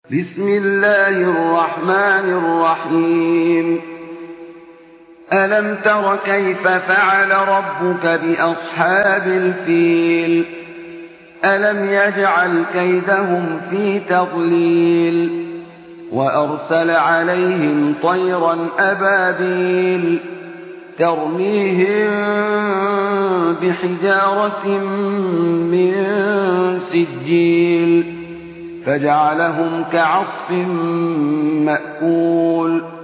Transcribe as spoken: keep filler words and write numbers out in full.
بسم الله الرحمن الرحيم ألم تر كيف فعل ربك بأصحاب الفيل ألم يجعل كيدهم في تضليل وأرسل عليهم طيرا أبابيل ترميهم بحجارة من سجيل فجعلهم كعصف مأكول